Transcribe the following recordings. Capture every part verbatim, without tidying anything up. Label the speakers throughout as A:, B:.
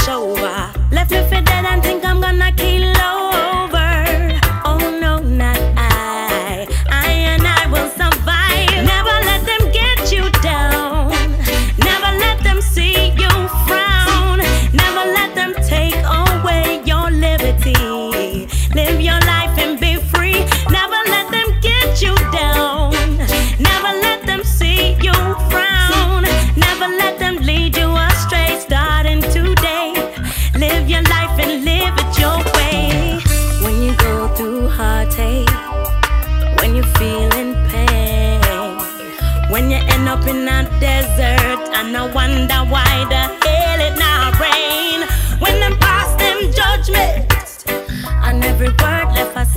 A: over. Left me for dead and think I'm gonna kill over. Oh no, not I. I and I will survive. Never let them get you down. Never let them see you frown. Never let them take away your liberty. Live your life and be free. Never let them get you down. Never let them see you frown. Never let them lead you astray. Starting today, live your life and live it your way. When you go through heartache, when you feel in pain, when you end up in a desert and I wonder why the hell it not rain. When them pass them judgments and every word left a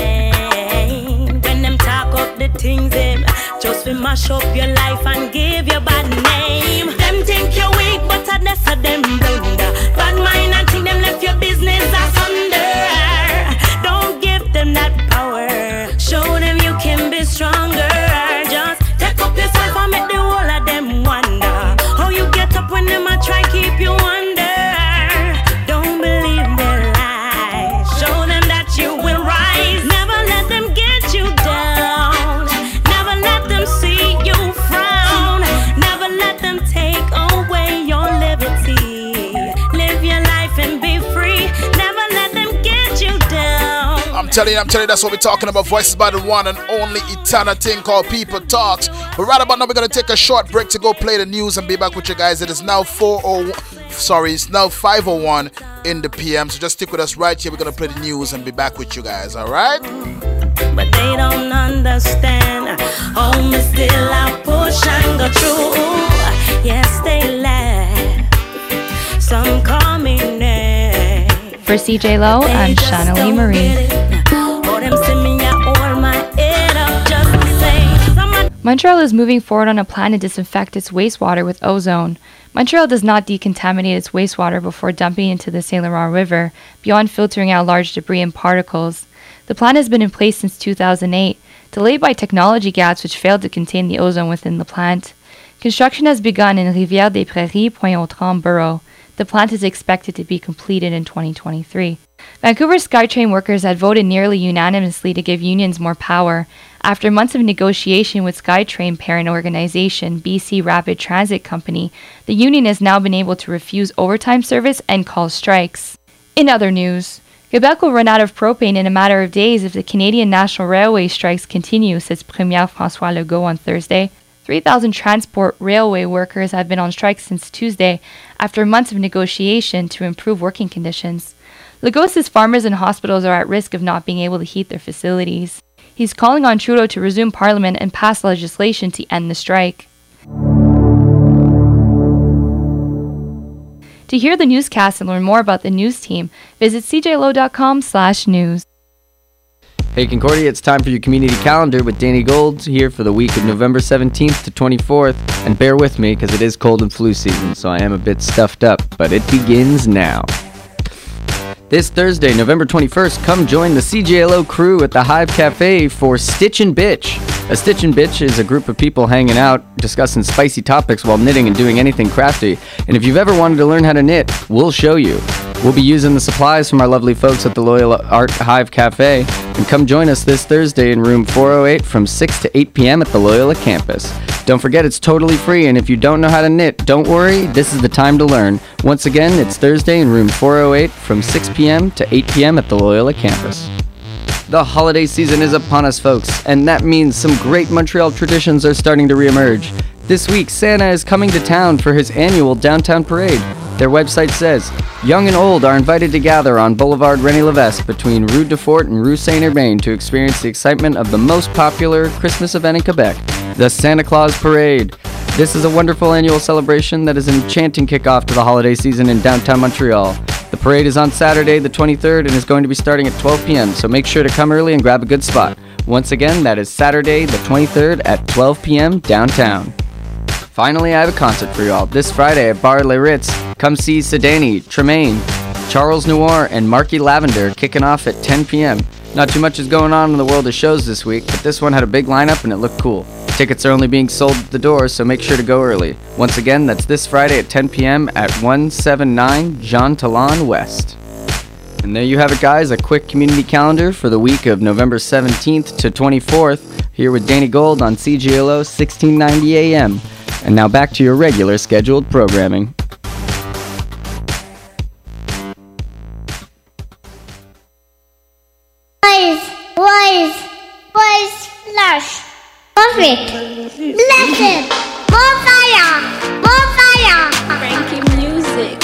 A: stain. When them talk up the things them just fi mash up your life and give you bad name. Them think you're weak but I that's a them blunder. Bad mind and think them left your business asunder. Don't give them that power. Show them you can be stronger. Just take up yourself and make the whole of them wonder how you get up when them a try keep you under. Don't believe their lies. Show them that you will rise. Never let them get you down. Never let them see you frown. Never let them take away your liberty. Live your life and be free. Never let them get you down.
B: I'm telling you, I'm telling you, that's what we're talking about. Voices by the one and only eternal thing called People Talks. But right about now, we're going to take a short break to go play the news and be back with you guys. It is now four oh one, sorry, it's now five oh one in the P M. So just stick with us right here. We're going to play the news and be back with you guys, all right?
A: But they don't understand. Oh, me still I push and go through. Yes, they laugh. Some call me name.
C: For C J Lo, I'm Shanalee Marie. Montreal is moving forward on a plan to disinfect its wastewater with ozone. Montreal does not decontaminate its wastewater before dumping into the Saint Laurent River, beyond filtering out large debris and particles. The plan has been in place since two thousand eight, delayed by technology gaps which failed to contain the ozone within the plant. Construction has begun in Rivière-des-Prairies, Pointe-aux-Trembles borough. The plant is expected to be completed in twenty twenty-three. Vancouver SkyTrain workers had voted nearly unanimously to give unions more power. After months of negotiation with SkyTrain parent organization B C Rapid Transit Company, the union has now been able to refuse overtime service and call strikes. In other news, Quebec will run out of propane in a matter of days if the Canadian National Railway strikes continue, says Premier François Legault on Thursday. three thousand transport railway workers have been on strike since Tuesday after months of negotiation to improve working conditions. Legault says farmers and hospitals are at risk of not being able to heat their facilities. He's calling on Trudeau to resume Parliament and pass legislation to end the strike. To hear the newscast and learn more about the news team, visit c j lo dot com slash news.
D: Hey Concordia, it's time for your community calendar with Danny Gold here for the week of November seventeenth to twenty-fourth. And bear with me because it is cold and flu season, so I am a bit stuffed up, but it begins now. This Thursday, November twenty-first, come join the C J L O crew at the Hive Cafe for Stitch and Bitch. A Stitch and Bitch is a group of people hanging out, discussing spicy topics while knitting and doing anything crafty. And if you've ever wanted to learn how to knit, we'll show you. We'll be using the supplies from our lovely folks at the Loyola Art Hive Cafe. And come join us this Thursday in room four oh eight from six to eight p.m. at the Loyola campus. Don't forget, it's totally free, and if you don't know how to knit, don't worry, this is the time to learn. Once again, it's Thursday in room four oh eight from six p.m. to eight p.m. at the Loyola campus. The holiday season is upon us, folks, and that means some great Montreal traditions are starting to reemerge. This week, Santa is coming to town for his annual downtown parade. Their website says, young and old are invited to gather on Boulevard René Lévesque between Rue de Fort and Rue Saint-Urbain to experience the excitement of the most popular Christmas event in Quebec, the Santa Claus Parade. This is a wonderful annual celebration that is an enchanting kickoff to the holiday season in downtown Montreal. The parade is on Saturday, the twenty-third, and is going to be starting at twelve p.m., so make sure to come early and grab a good spot. Once again, that is Saturday, the twenty-third at twelve p.m. downtown. Finally, I have a concert for y'all. This Friday at Bar Le Ritz, come see Sedani, Tremaine, Charles Noir, and Marky Lavender kicking off at ten p.m. Not too much is going on in the world of shows this week, but this one had a big lineup and it looked cool. Tickets are only being sold at the door, so make sure to go early. Once again, that's this Friday at ten p.m. at one seventy-nine Jean Talon West. And there you have it, guys, a quick community calendar for the week of November seventeenth to twenty-fourth, here with Danny Gold on C G L O sixteen ninety A M. And now back to your regular scheduled programming.
E: Boys, boys, boys, flash. Perfect. Blessed. More fire. More fire.
A: Frankie music.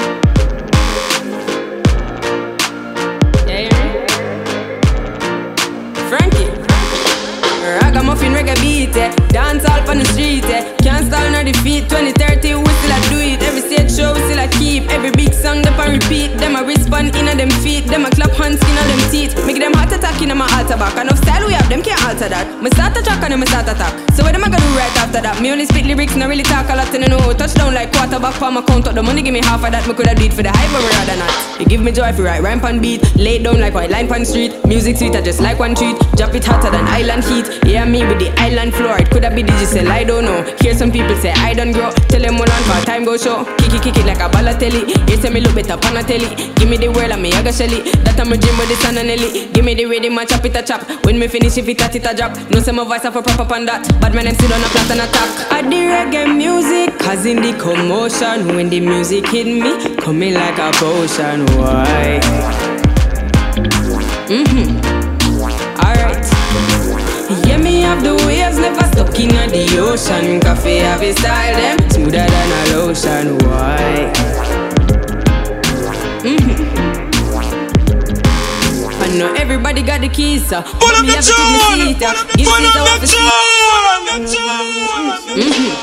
F: Yeah, yeah. Frankie. Ragamuffin reggae beat, eh. Dance all on the street, eh. Can't stall nor defeat. twenty thirty, we still a do it. Every stage show we still a keep. Every big song them a repeat. Them a respond in a them feet. Them a clap hands in a them teeth. Make them heart attack in a my altar back. Enough style we have, them can't alter that. Me start a track and them start attack. So what them a gonna do right after that? Me only spit lyrics, not really talk a lot. And I know touchdown like quarterback for my count up. The money give me half of that. Me coulda do it for the hype, but me rather not. You give me joy if you write rhyme pan beat. Lay it down like white line pan street. Music sweet, I just like one treat. Drop it hotter than island heat. Yeah, me with the island floor. It coulda be digital, I don't know. Hear some people say I don't grow. Tell them hold on for time go show. Kick it, kick it like a ballatelli. You say me look better pan a telly. Give me the world and me a go shelly. That I'm a dream with the sun and Ellie. Give me the rhythm and chop it a chop. When me finish if it a tit a drop. No say my voice have a proper pan that. But man them sit on a plat and attack. I the reggae music, cause in the commotion. When the music hit me, coming like a potion. Why? Mm-hmm. Alright. Yeah, me have the waves, never stuck in the ocean. Coffee have a style, them smoother than a lotion. Why? Mm-hmm. I know everybody got the keys, so but me have to keep me seat, uh. Give Caesar what for mm-hmm.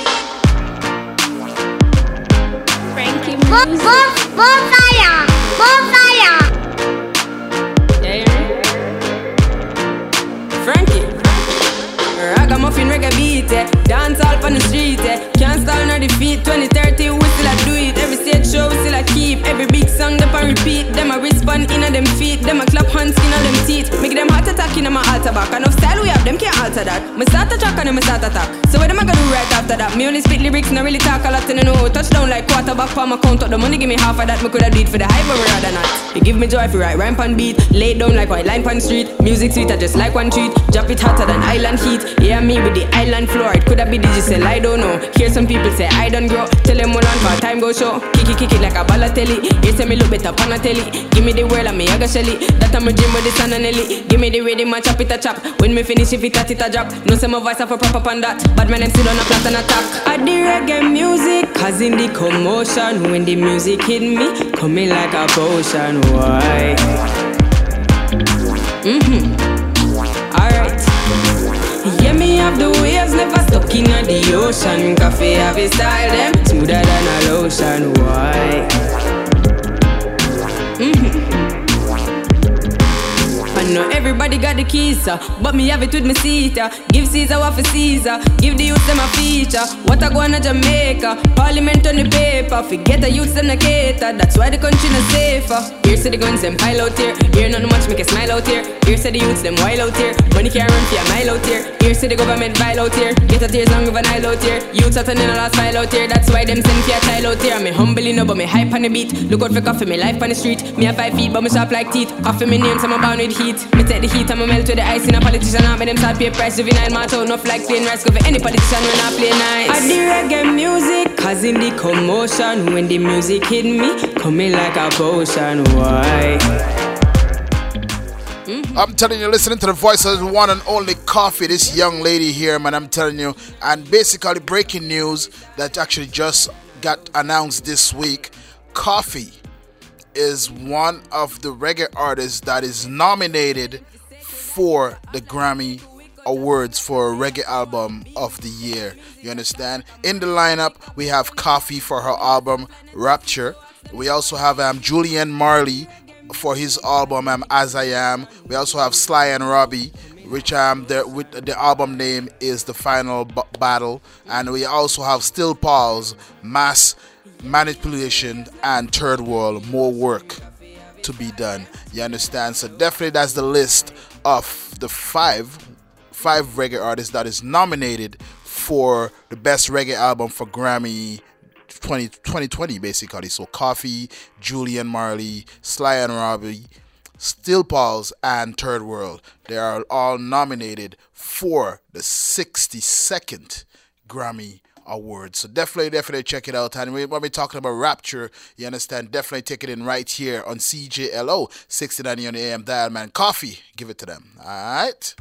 A: Frankie
E: More,
A: music.
E: more, more fire. More fire.
F: Yeah, yeah. Frankie. Ragamuffin reggae beat, eh. Dance all on the street, eh. Can't stall nor defeat. twenty thirty, we still a do it. Every stage show we still a keep. Every big song them a repeat. Them a respond in a them feet. Them a clap hands in a them teeth. Make them heart attack in a my altar back. Enough style we have, them can't alter that. Me start a track and them me start attack. So what them a gonna do right after that? Me only spit lyrics, not really talk a lot. And I know touchdown like quarterback for my count up. The money give me half of that. Me coulda do it for the hype, but me rather not. You give me joy if you write rhyme pan beat. Lay it down like white line pan street. Music sweet, I just like one treat. Drop it hotter than island heat. Yeah, me with the island floor. It coulda be digital, I don't know. Hear some people say I don't grow. Tell them hold on for time go show. Kick it, kick it like a ballatelli. You say me look better pan a telly. Give me the world and me a go shelly. That I'm a dream with the sun and Ellie. Give me the rhythm and chop it a chop. When me finish if it a tit a drop. No say my voice have a proper pan that. But man them sit on a plat and attack. I the reggae music, cause in the commotion. When the music hit me, coming like a potion. Why? Mm-hmm. Alright. Yeah, me have the waves, never stuck in the ocean. Coffee have a style, them smoother than a lotion. Why? Mm-hmm. I know everybody got the keys, uh, but me have it with me seat. Uh. Give Caesar what for Caesar. Give the youths them a feature. What I go on to Jamaica, Parliament on the paper. Forget the youths them the cater. That's why the country not safer. Here say the guns them pile out here. Here not much make a smile out here. Here say the youths them wild out here. Money can't run for a mile out here. Here say the government vile out here. Get a tears long of an aisle out here. Youths are turning a last file out here. That's why them send for a child out here. Me humbly no, but me hype on the beat. Look out for coffee, me life on the street. Me have five feet, but me sharp like teeth. Coffee me name, so I'm bound with heat. Me take the heat, I'ma melt with the ice in a politician. I make them start pay price. Juvenile man out, enough like plain rice. Go for any politician when I play nice. I the reggae music, cause in the commotion. When the music hit me, coming like a potion. Why? Mm-hmm.
B: I'm telling you, listening to the voice of the one and only Coffee, this young lady here, man, I'm telling you. And basically breaking news that actually just got announced this week. Coffee is one of the reggae artists that is nominated for the Grammy Awards for Reggae Album of the Year. You understand? In the lineup, we have Coffee for her album Rapture. We also have um, Julian Marley for his album um, As I Am. We also have Sly and Robbie, which um the with the album name is The Final B- Battle. And we also have Still Paul's Mass Manipulation and Third World, More Work to Be Done. You understand? So definitely that's the list of the five five reggae artists that is nominated for the best reggae album for Grammy twenty twenty, basically. So Coffee, Julian Marley, Sly and Robbie, Still Pulse, and Third World. They are all nominated for the sixty-second Grammy Awards. So definitely, definitely check it out. And when we're talking about Rapture, you understand, definitely take it in right here on C J L O, sixty ninety on the A M dial, man. Coffee, give it to them. All right?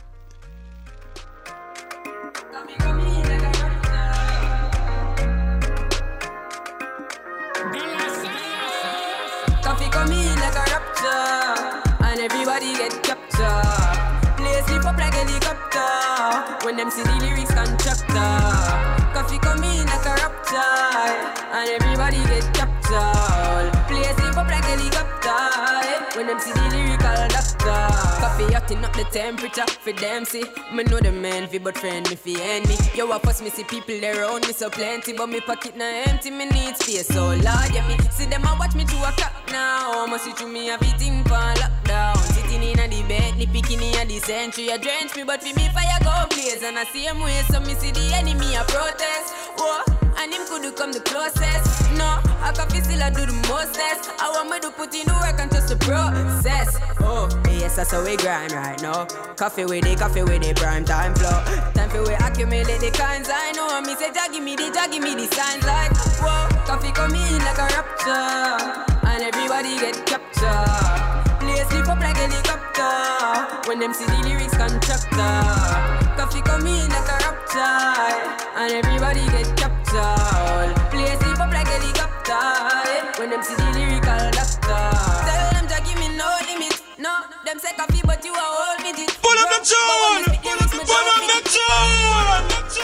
F: Coffee come in like a rapture, and everybody get captured. Play sleep up like a helicopter, when them see the lyrics constructor. Coffee come in like a rapture, and everybody get captured. Play sleep up like a helicopter, when them see the lyrical doctor. Coffee hotting up the temperature for them see. Me know the man fi but friend me fi enemy. Yo I first me see people around me so plenty, but me pocket na empty, me need space so large. Yeah me see them a watch me to a clock now. Must see through me everything for lockdown. Sitting in a the bed, ni picking in a the century. A drench me but fi me fire go blaze. And I see him way so me see the enemy a protest. Whoa, and him could come the closest. No, I can feel still I do the mostest. I want me to put in the work and trust the process. Oh, yes, that's how we grind right now. Coffee with it, coffee with it, prime time flow. Time for we accumulate the kinds I know. Me say, Jah give me the, Jah give me the signs like, whoa, coffee come in like a rapture, and everybody get captured. Play sleep up like a helicopter, when them see the lyrics constructor. Coffee come in like a rapture, and everybody get captured. Play sleep up like a helicopter, when them see the lyrical doctor. Tell them Jah give me no limit. No, them say coffee but you are all midget.
G: Pull up the tune! Pull up the tune!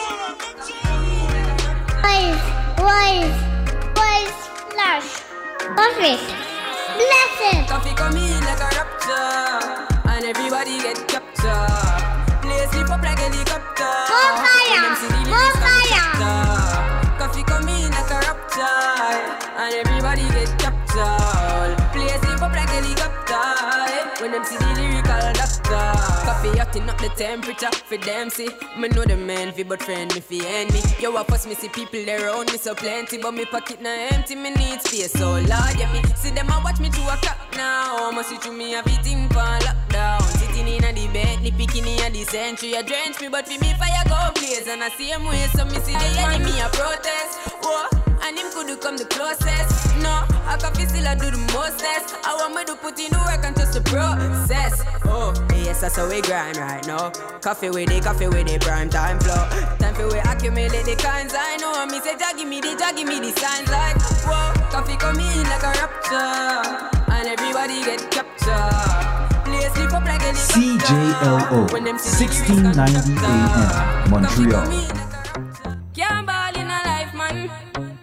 E: Boys, boys, boys, flash, perfect, blessed.
F: Coffee come in like a rapture, and everybody get captured. Play sleep up like a helicopter.
E: More fire, more
F: fire. Coffee come in like a rapture, and everybody get captured. Play sleep up like a helicopter, when them see the lyrical doctor. Coffee hotting up the temperature for them see. Me know the man fi but friend me fi enemy. Yo I first me see people around me so plenty, but me pocket na empty, me need space so large. Yeah me see them a watch me to a clock now. Must see through me everything for lockdown. Sitting in a the bed, ni picking in a the century. A drench me but fi me fire go blaze. And I see him way so me see the enemy a protest. Whoa, and him could come the closest. No, I can feel still I do the mostest. I want me to put in the work and trust the process. Oh, yes, that's how we grind right now. Coffee with it, coffee with it, prime time flow. Time for we accumulate the kinds I know. Me say, Jah give me the, Jah give me the signs like, whoa, coffee come in like a rapture, and everybody get captured. Play sleep up like a
H: C J L O, sixteen ninety A M, Montreal.
F: Can't ball in a life, man.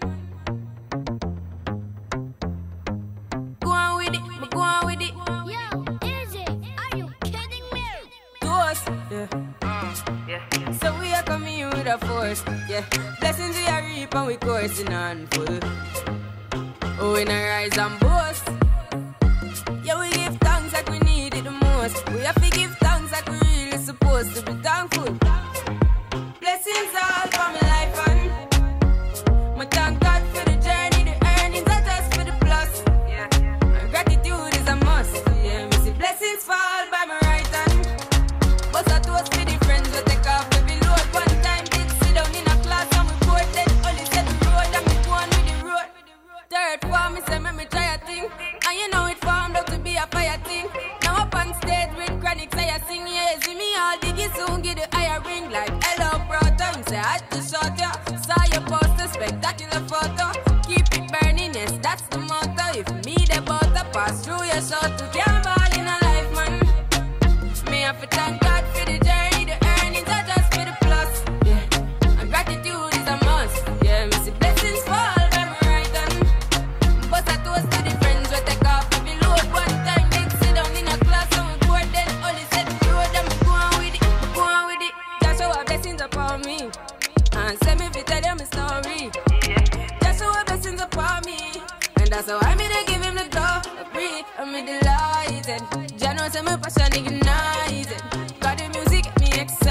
F: Go on with it, but go on with it.
E: Yo, Izzy, are you kidding me?
F: To us, yeah. yeah. So we are coming with a force, yeah. Blessings we are reap and we coursing on full. Oh, we not rise and boast. Yeah, we give thanks like we need it the most. We have to give thanks like we really supposed to be thankful. Blessings all for my life and my thank God for the journey. The earnings are just for the plus. Yeah, and gratitude is a must. Yeah, me see blessings fall by my right hand. But I toast for the friends we take off every load. One time did sit down in a class and we both then only said the road and me go on with the road. Third form me say me me try a thing, and you know it formed out to be a fire thing. Now up on stage with chronic say I sing, yeah, see me all diggy soon get the higher ring like hello brother. Me say I had to shot ya, saw your poster, spectacular photo. Keep it burning, yes, that's the motto. If me the butter pass through your shot to can't ball in a life, man. Me have to thank God for the journey, the earnings are just for the plus. Yeah, and gratitude is a must. Yeah, me see blessings fall by my right hand. But I toast to the friends we take off every load. One time did sit down in a class and we board then only said the road and we go on with it, go on with it. Just show our blessings upon me and send me to tell them a story. Just show our blessings upon me, and that's how I made to give him the glory. I'm delighted. Jah knows I'm a passion ignited. Got the music get me excited.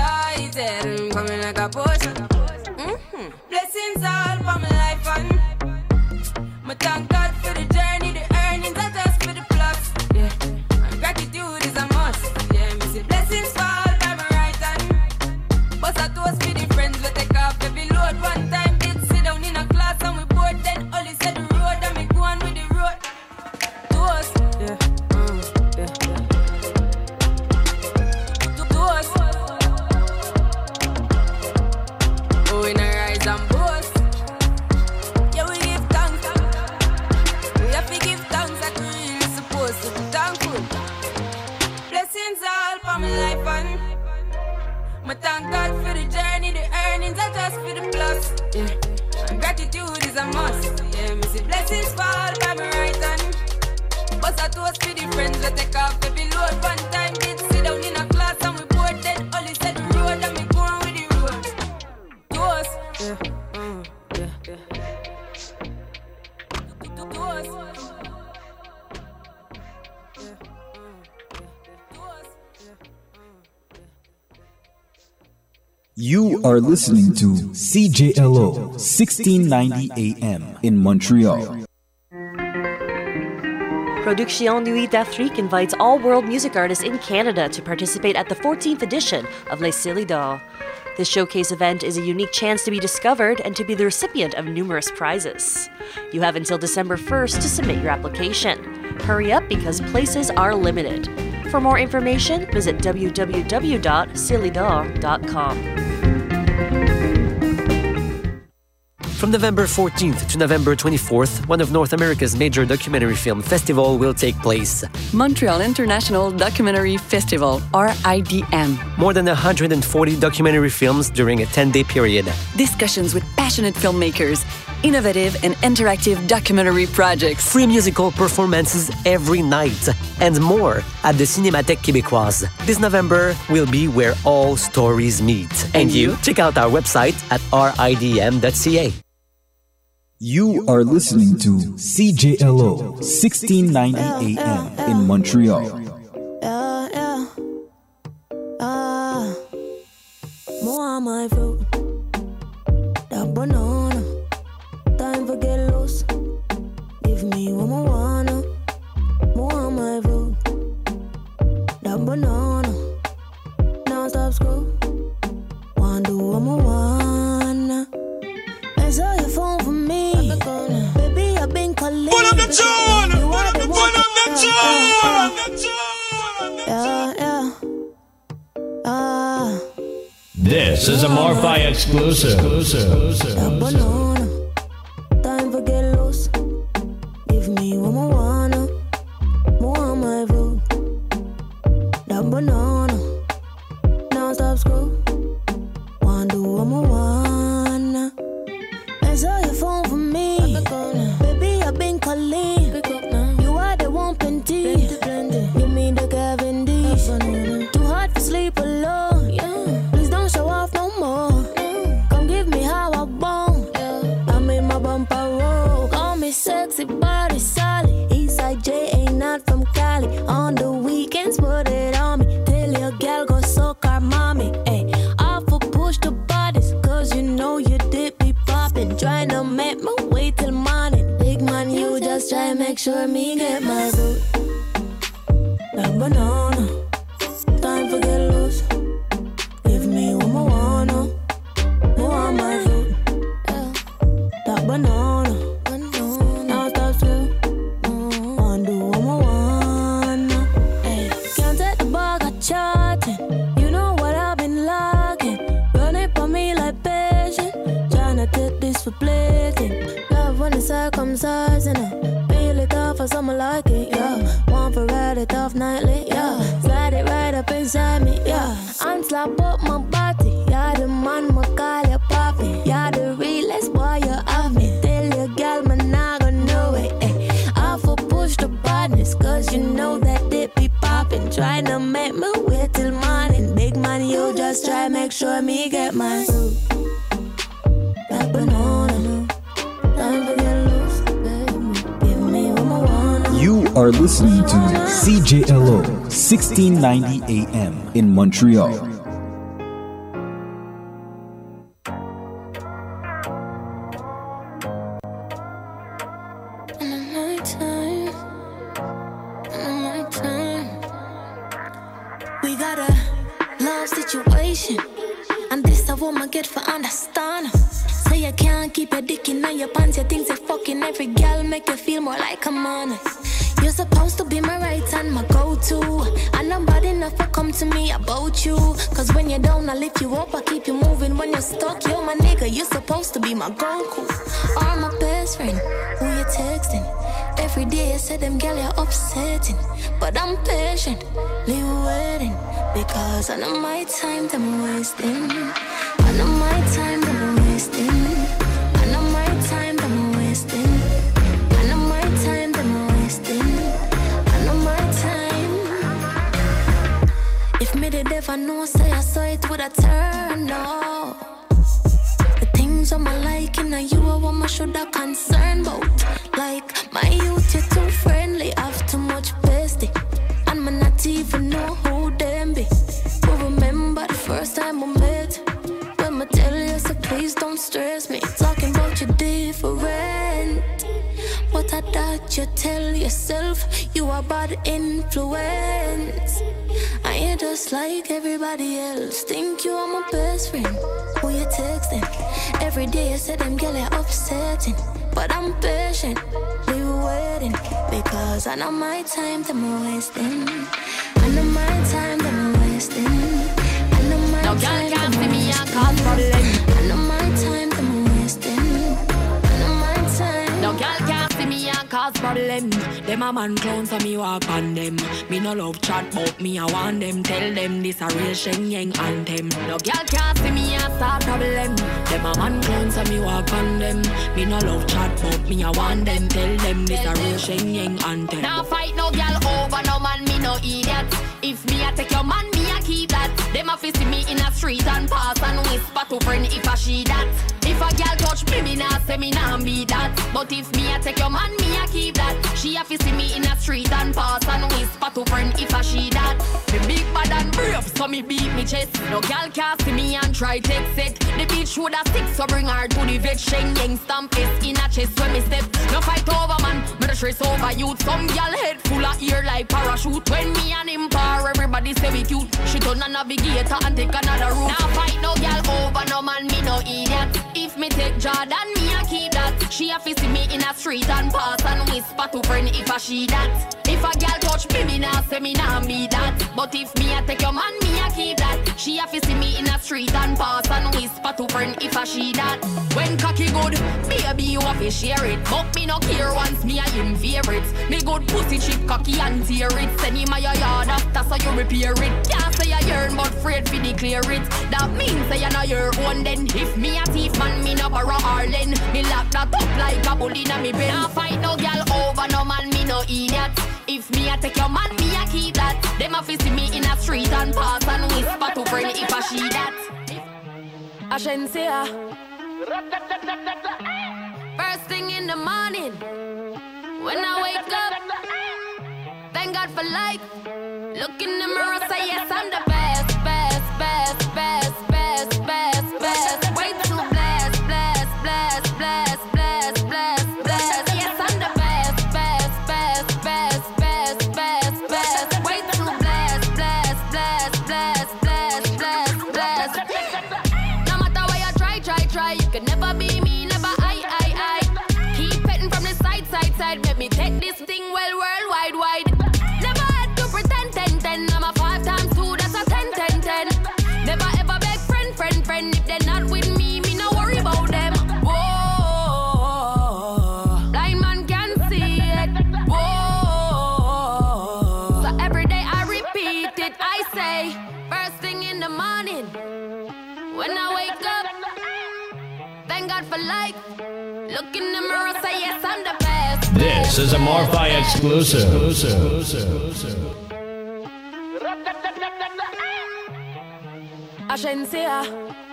F: coming like a potion. Mm-hmm. Blessings all for my life and my thank God for the journey, the earnings are just for the plus. Yeah, and gratitude is a must. Yeah, me say blessings fall by my right hand. But I toast for the friends we take off every load. One time did sit down in a class and we bored. Then Ollie said the road and me go on with the road. Toast, yeah, mm, yeah, yeah. Toast. Oh, in a rise and boast. Yeah, we give thanks. We have to give thanks like we really supposed to be thankful. Blessings all for my life and my thank God for the journey, the earnings are just for the plus. Yeah, and gratitude is a must. Yeah, me see blessings fall by my right hand. But I toast for the friends we take off every load. One time did sit down in a class and we bored. Then Ollie said the road and me go on with the road. Toast, yeah, mm, yeah, yeah. Toast, yeah, mm, yeah, yeah. Toast, yeah, mm, yeah.
H: You are listening to C J L O sixteen ninety A M in Montreal.
I: Production Nuit d'Afrique invites all world music artists in Canada to participate at the fourteenth edition of Les Célides d'Or. This showcase event is a unique chance to be discovered and to be the recipient of numerous prizes. You have until December first to submit your application. Hurry up because places are limited. For more information, visit w w w dot célidor dot com.
J: From November fourteenth to November twenty-fourth, one of North America's major documentary film festival will take place.
K: Montreal International Documentary Festival, or I D M.
J: More than one hundred forty documentary films during a ten-day period.
K: Discussions with passionate filmmakers, innovative and interactive documentary projects.
J: Free musical performances every night, and more at the Cinémathèque Québécoise. This November will be where all stories meet.
K: And you?
J: Check out our website at r i d m dot c a.
H: You are listening to C J L O sixteen ninety A M in Montreal.
A: Yeah, yeah. Ah, more on my fruit. That banana. Time for get loose. Give me what I wanna. More on my fruit. That banana. Now stop screw. Wanna do what I wanna. Answer your phone for me. Baby, I've been calling.
G: Pull up the tune! Pull up the pull up the tune!
A: Yeah, yeah. Ah.
L: This is a Morphi exclusive.
A: That banana. Time for get loose. Give me what I wanna. More on my food. That banana. Now stop screw. Wanna do what I wanna. Answer your phone for me. Baby, I've been calling. You are the one plenty. Give me the Kevin D. Too hard to sleep alone. Please don't show off no more. Come give me how I want. I'm in my bumper roll. Call me sexy body solid. Eastside J ain't not from Cali. On the weekends, put it on me. Tell your gal go soak our mommy. Ay, off for push the bodies. Cause you know you did be poppin'. Trying to make me wait till morning. Big man, you just try and make sure me get my food. That banana. Time for get loose. Give me what I wanna. More on my food. Yeah. That banana. Now stop slow. Wanna do what I wanna. Ay. Can't take the bag of chatting. You know what I've been lacking. Run it for me like patient. Tryna take this for plating. Love when it's circumcising it. Peel it off for someone like it, yeah. Want for ride it off nightly, yeah. Slide it right up inside me, yeah. And slap up my body. Yeah, the man, my call you poppy. Yeah, the realest boy you have me. Tell your gal, man, I gonna know it, eh. I for push the badness, cause you know that it be poppin'. Tryna make me wait till morning. Big man, you just try make sure me get my food. That banana. Time for get loose, baby. Give me what I wanna.
H: You are listening to C J L O sixteen ninety A M in Montreal.
M: situation. And this a woman get for understand. Say you can't keep your dick in your pants. You think you fucking every girl make you feel more like a man. You're supposed to be my right hand, my go-to. And nobody never come to me about you. Cause when you're down, I lift you up, I keep you moving. When you're stuck, you're my nigga. You're supposed to be my Goku or my best friend. Who you texting? Every day you say them girl you're upsetting. But I'm patient, leave waiting. Because I know my time that I'm wasting. I know my time that I'm wasting. I know my time that I'm wasting. I know my time that I'm wasting. I know my time. If me did ever know, say I saw it would have turned off. The things I'm liking, and you are what I should have concerned about. Like my youth, you're too friendly, have too much bestie. And me not even know who them be. But remember the first time we met. When me tell you, so please don't stress me. Talking about you different. But I thought you tell yourself you are bad influence. I ain't just like everybody else. Think you are my best friend. Who you texting? Every day you say them girl you're upsetting. But I'm patient, leave waiting. Because I know my time that I'm wasting. I know my time that I'm wasting. I know my
N: no
M: time
N: that I'm
M: wasting. I know my time that I'm wasting. I know my time.
N: No girl can't see me and cause problem. Them a man clowns so me walk on them. Me no love chat but me I want them. Tell them this a real Shen Yang anthem. No girl can't see me and start problem. Them a man clowns so me walk on them. Me no love chat but me I want them. Tell them this a real Shen Yang anthem.
O: Now fight no girl over no man, me no idiot. If me I take your man, me I keep that. Them a fi see me in a street and pass and whisper to friend if I she that. If a girl touch me, me nah say me nah be that. But if me I take your man, me I keep that. She a fi see me in a street and pass and whisper to friend if I she that. Me big bad and brave, so me beat me chest. No girl can't see me and try take set. The bitch woulda stick, so bring her to the vet. Shen Yang stamp is in a chest when me step. No fight over man, me the stress over youth. Some girl head full of ear like parachute. When me and him par, everybody say we cute. She turn a navigator and take another route. Now fight no girl over no man, me no idiot. If me take Jordan, me a keep that. She a fi see me in a street and pass and whisper to friend if I she that. If a girl touch me, me nah say me nah be that. But if me a take your man, me a keep that. She a fi see me in a street and pass and whisper to friend if I she that. When cocky good, baby you a fi share it. But me no care once me a him favorite. Me good pussy chip cocky and tear it. Send him a your yard after so you repair it. Can't say you yearn but afraid fi declare it. That means say you know your own then. If me a thief man, me no borrow Arlen. Me lock that up like a bull inna me bed. Nah fight no girl over no man, me no idiot. If me a take your man, me a keep that. Them a fi see me in a street and pass and whisper to friend if I she that.
N: I shouldn't say her. First thing in the morning, when I wake up, thank God for life. Look in the mirror, say yes, I'm the best, best, best, best, best, best, best. Way too blessed, blessed, blessed, blessed, blessed, blessed, blessed. Yes, I'm the best, best, best, best, best, best, best. Way too blessed, blessed, blessed, blessed, blessed, blessed, blessed. No matter where you try, try, try, you can never be me, never I, I, I. Keep petting from the side, side, side. Let me take this thing well, worldwide, wide. Never had to pretend, ten, ten. I'm a five times two, that's a ten, ten, ten. Never ever beg friend, friend, friend. If they're not with me, me no worry about them. Whoa, blind man can see it. Whoa, so every day I repeat it. I say, first thing in the morning, when I wake up, thank God for life. Look in the mirror, say yes, I'm the best.
L: This is a Morphi exclusive.
N: I shouldn't say her.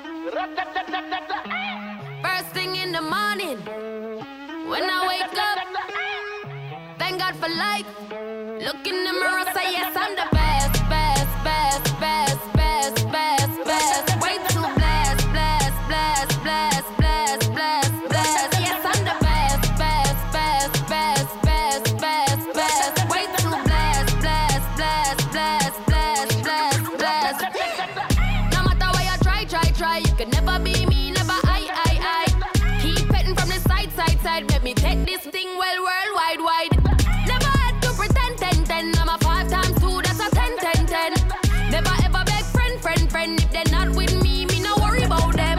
N: First thing in the morning, when I wake up, thank God for life. Look in the mirror, say yes, I'm the best, best, best, best, best, best, best. Way too blessed, blessed, blessed, blessed, blessed, blessed, blessed. Yes, I'm the best, best, best, best, best, best, best. Way too blessed, blessed, blessed, blessed, blessed, blessed, blessed. I. You can never be me, never I, I, I. Keep petting from the side, side, side. Let me take this thing well, worldwide, wide. Never had to pretend, ten, ten. I'm a five times two, that's a ten, ten, ten. Never ever beg friend, friend, friend. If they're not with me, me no worry about them.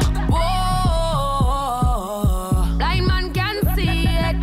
N: Whoa, blind man can see it.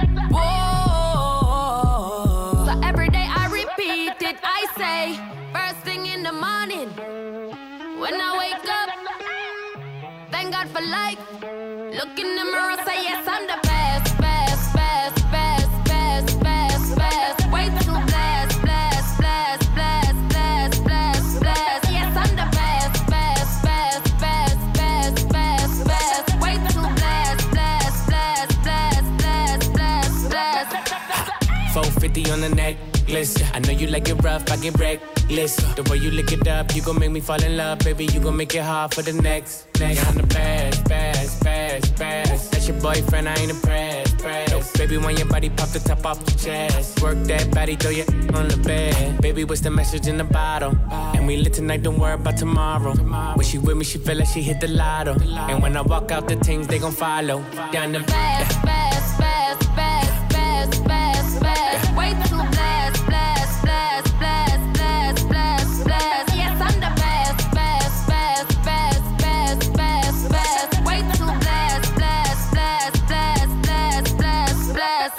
N: Whoa, so every day I repeat it. I say, first thing in the morning, when I wake up, thank God for life. Look in the mirror, say yes, I'm the best, best, best, best, best, best, best. Way too blessed, blessed, blessed, blessed, blessed, blessed, blessed. Yes, I'm the best, best, best, best, best, best, best. Way too blessed, blessed, blessed, blessed, blessed, blessed, blessed.
P: four fifty on the necklace. I know you like it rough, I get reckless. The way you lick it up, you gon' make me fall in love, baby. You gon' make it hard for the next. Next, I'm the best, best, best, best. That's your boyfriend, I ain't impressed, pressed. No, baby, when your body pop the top off the chest, work that body, throw your on the bed. Baby, what's the message in the bottle? And we lit tonight, don't worry about tomorrow. When she with me, she feel like she hit the lotto. And when I walk out, the things they gon' follow. Down the
N: best, best, best, best, best, best, best. Way too blessed, blessed, blessed, blessed, blessed, blessed, blessed. Yes, I'm the best, best, best, best, best, best, best. Way too blessed, blessed, blessed, blessed, blessed, blessed,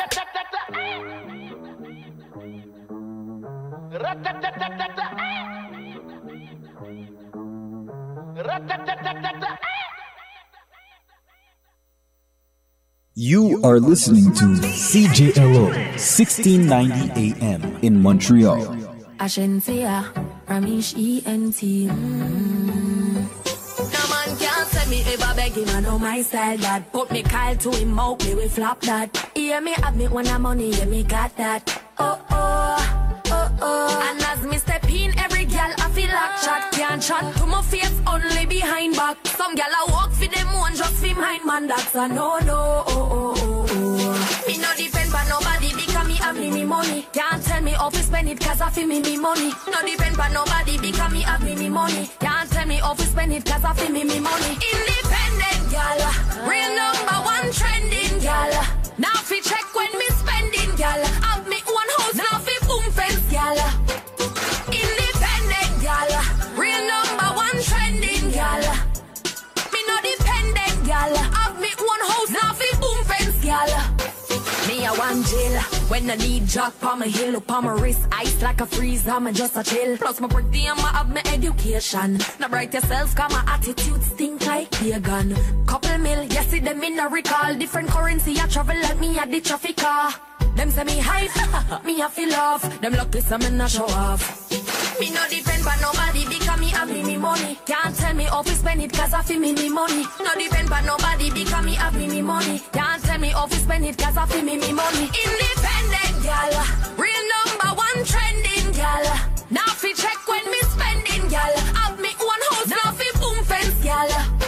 N: blessed.
H: You are listening to C J L O sixteen ninety A M in Montreal.
M: Ashensia, Ramesh E N T. Mm. No man can't say me ever beg him, I know my style that. Put me Kyle to him out, me we flop that. Hear me have me when I'm money, yeah me got that. Oh oh, oh oh. And as me step in, every gal I feel like chat. Can't chat to my face, only behind back. Some gal I walk for them one, just for mine, man, that's a no no. Oh oh oh oh. Me no depend on nobody because me have me me money. Can't tell me how to spend it cause I feel me me money. No depend on nobody because me have me me money. Can't tell me how to spend it cause I feel me me money. Independent gal, real number one trending gal. Now fi check when me spending gal. Have me one house, now fi boom fence gal. Independent gal, real number one trending gal. Me no dependent gal. Have me one house, now fi boom fence gal. Me a one jail when I need jock on my hill, up on my wrist, ice like a freeze, I'm just a chill. Plus my birthday and I have my education. Now bright yourself, cause my attitude stink like pagan. Couple mil, yes, see them in a recall. Different currency, I travel like me at the traffic car. Them say me hype, me a feel off. Them lucky some in a show off. Me no depend on nobody because me have me me money. Can't tell me how to spend it cause I feel me me money. No depend on nobody because me have me me money. Can't tell me how to spend it cause I feel me me money. Independent gal, real number one trending gal. Now fi check when me spending gal. Have me one house, now fi boom fence gal.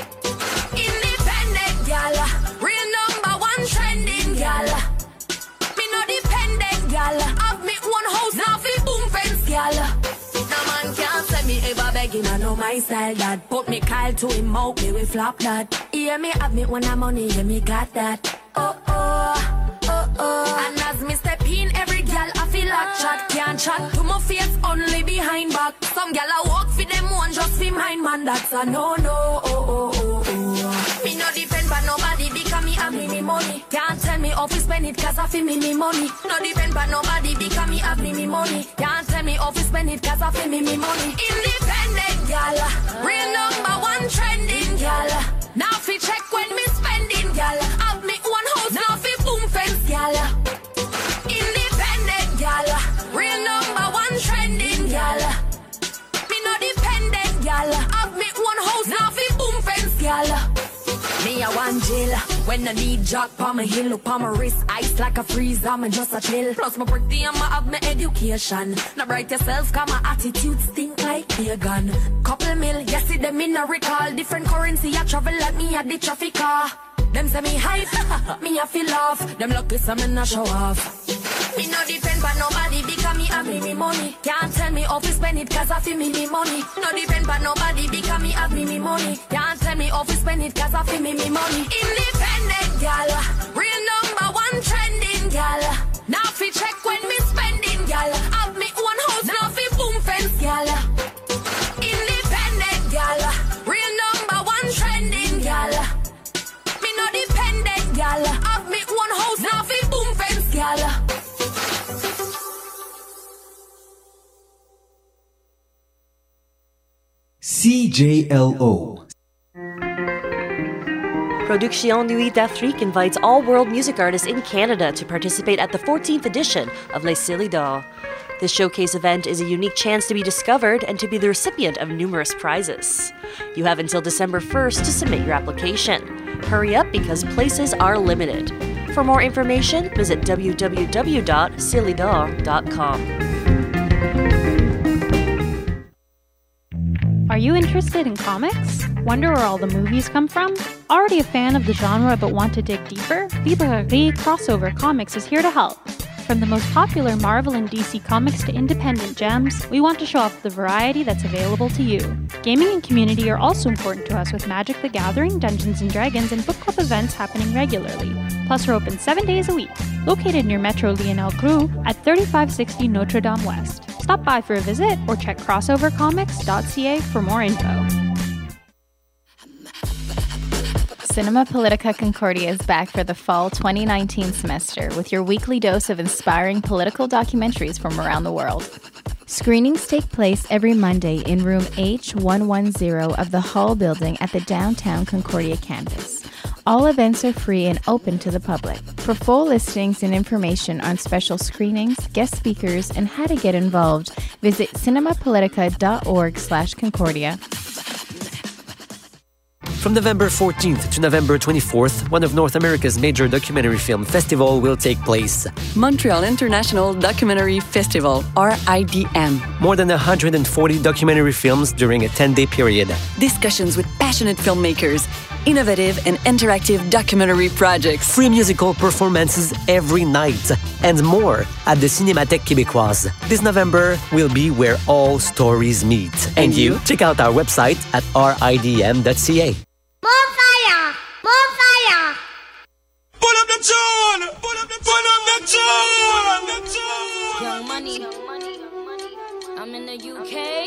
M: Independent gal, real number one trending gal. Me no dependent gal. Have me one house, now fi boom fence gal. No man can't say me ever begging, I know my style that. Put me Kyle to him out, me we flop that. Hear me have me when I'm money, yeah me got that. Oh oh, oh oh. And as me step in, every gal I feel like chat. Can't chat to my face, only behind back. Some gal I walk for them one, just for mine, man, that's a no no. Oh oh oh oh. Me no depend on nobody because me have me me money. Can't tell me how to spend it cause I feel me me money. No depend on nobody because me have me me money. Can't tell me how to spend it cause I feel me me money. Independent gal, real number one trending gal. Now fi check when me spending gal. Have me one house, now fi boom fence gal. Independent gal, real number one trending gal. Me no dependent gal. Have me one house, now fi boom fence gal. Me a one jail when I need jock on my hill, up on my wrist, ice like a freeze, I'm just a chill. Plus my birthday and I have my education. Now bright yourself, cause my attitude stink like pagan. Couple mil, yes, see them in a recall. Different currency, I travel like me at the traffic car. Them say me hype, me I feel off. Them lucky some in a show off.
N: Me no depend on nobody because me have me, me money. Can't tell me how to spend it cause I feel me, me money. No depend on nobody because me have me, me money. Can't tell me how to spend it cause I feel me, me money. Independent gal, real number one trending gal. Now fi check when me spending gal. Have me own house, now fi boom fence gal. Independent gal, real number one trending gal. Me no dependent gal. Have me own house, now fi boom fence gal.
H: C J L O.
I: Production Nuit d'Afrique invites all world music artists in Canada to participate at the fourteenth edition of Les Célies d'Or. This showcase event is a unique chance to be discovered and to be the recipient of numerous prizes. You have until December first to submit your application. Hurry up because places are limited. For more information, visit w w w dot célies d'or dot com.
Q: Are you interested in comics? Wonder where all the movies come from? Already a fan of the genre but want to dig deeper? Librairie Crossover Comics is here to help. From the most popular Marvel and D C comics to independent gems, we want to show off the variety that's available to you. Gaming and community are also important to us with Magic the Gathering, Dungeons and Dragons, and book club events happening regularly. Plus, we're open seven days a week. Located near Metro Lionel Groux at thirty-five sixty Notre Dame West. Stop by for a visit or check crossover comics dot c a for more info.
R: Cinema Politica Concordia is back for the fall twenty nineteen semester with your weekly dose of inspiring political documentaries from around the world. Screenings take place every Monday in room H one ten of the Hall building at the downtown Concordia campus. All events are free and open to the public. For full listings and information on special screenings, guest speakers, and how to get involved, visit cinemapolitica dot org slash Concordia.
J: From November fourteenth to November twenty-fourth, one of North America's major documentary film festival will take place.
K: Montreal International Documentary Festival, R I D M.
J: More than one hundred forty documentary films during a ten-day period.
K: Discussions with passionate filmmakers, innovative and interactive documentary projects.
J: Free musical performances every night, and more at the Cinémathèque Québécoise. This November will be where all stories meet. And you? Check out our website at r i d m dot c a.
E: More fire! More fire!
G: Pull up the tune! Pull up the Pull up the tune!
N: Young money, I'm in the U K.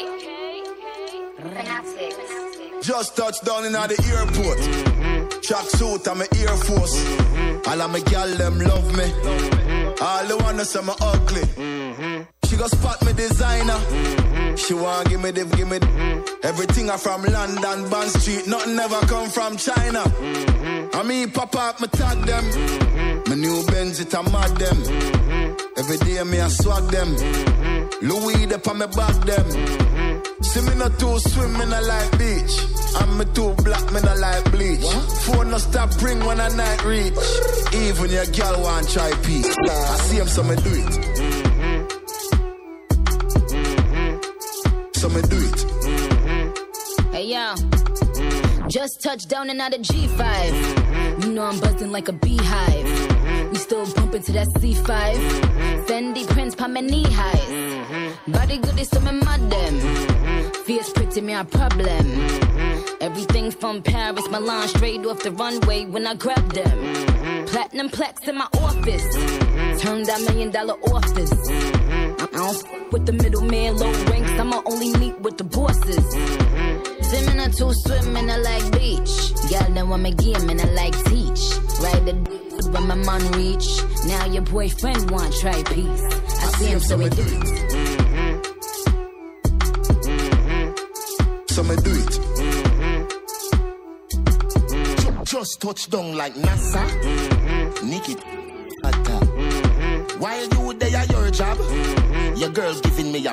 S: Just touched down in the airport. Track suit, I'm an Air Force. All of my gal them love me. All the ones say me ugly. She go spot me designer. She want give me the, give me the. Everything I from London, Bond Street. Nothing ever come from China. I mean pop up, me tag them. My new Benz, it a mad them. Every day me I swag them. Louis they on me back them. See me not too swim, me not like beach. I'm me too black, me not like bleach. What? Phone no stop ring when I night reach. Even your girl want try peek. I see him, so me do it. So me do it.
N: Hey yo, just touched down and out of G five. You know I'm buzzing like a beehive. We still bumping to that C five. Fendi prints pa my knee highs. Body good is so me mad them. Fierce pretty me a problem. Everything from Paris, Milan, straight off the runway when I grab them. Platinum plaques in my office. Turn that million dollar office. I don't f with the middleman, low ranks. I'ma only meet with the bosses. Swimming or two swimming, I like beach. Y'all know I'm a game and I like teach. Ride the d when my man reach. Now your boyfriend want try peace. I see him, so we do it.
S: So me do it. Just touch down like NASA. Nick it. While you there, your job. Your girl giving me a.